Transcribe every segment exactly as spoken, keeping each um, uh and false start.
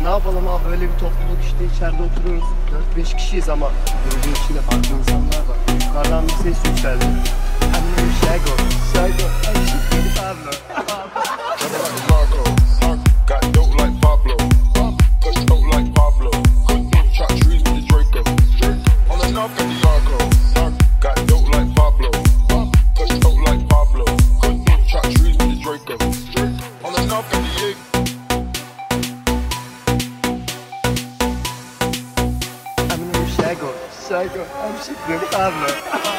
Ne yapalım abi, böyle bir topluluk işte, içeride oturuyoruz. Dört beş kişiyiz ama grubun içinde farklı insanlar var. Yukarıdan bir ses yükseldi. Annem Şego, Şego, Şego, Pablo. Got dope like Pablo, touch dope like Pablo. Chop trees with the Draco. On the knob got the narco. Got dope like Pablo, touch dope like Pablo. Chop trees with the Draco. On the knob got the egg. Annem Şego, Şego, Şego, Pablo.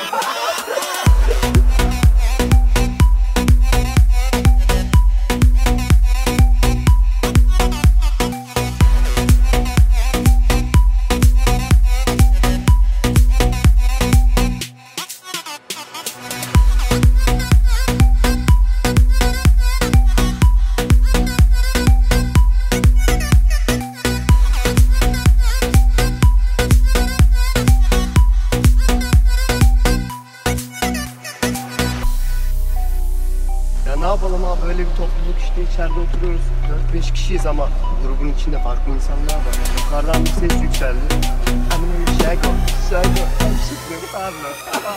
Ya ne yapalım abi, böyle bir topluluk işte, içeride oturuyoruz. Dört beş kişiyiz ama grubun içinde farklı insanlar var. Yukarıdan bir ses yükseldi. Annem Şego, Şego, Şego, Pablo.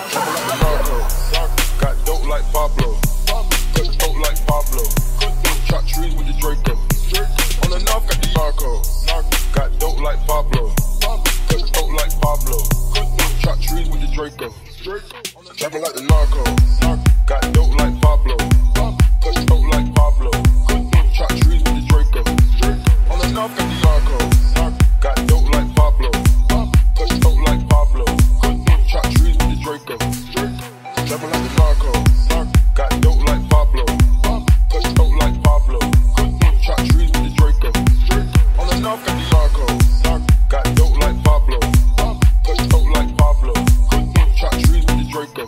Got dope like Pablo, touch dope like Pablo. Chop trees with the Draco. On the knob got the narco. Got dope like Pablo, touch dope like Pablo. Chop trees with the Draco. Trapping like the narco. Got dope like Pablo, touch dope like Pablo. Chop trees with the Draco. On the knob got the narco. Got dope like Pablo, touch dope like Pablo. Chop trees with the Draco. Trapping like the narco. Got dope like Pablo, touch dope like Pablo. Chop trees with the Draco. On the knob got the narco. Got dope like Pablo, touch dope like Pablo. Chop trees with the Draco.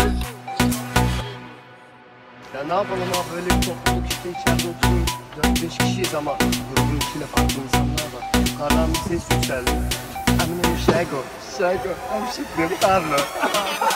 Ya ne yapalım abi, böyle bir topluluk işte, içeride oturuyoruz. Dört beş kişiyiz ama grubun içinde farklı insanlar var. Yukarıdan bir ses yükseldi. Annem Şego, Şego, Şego, Pablo.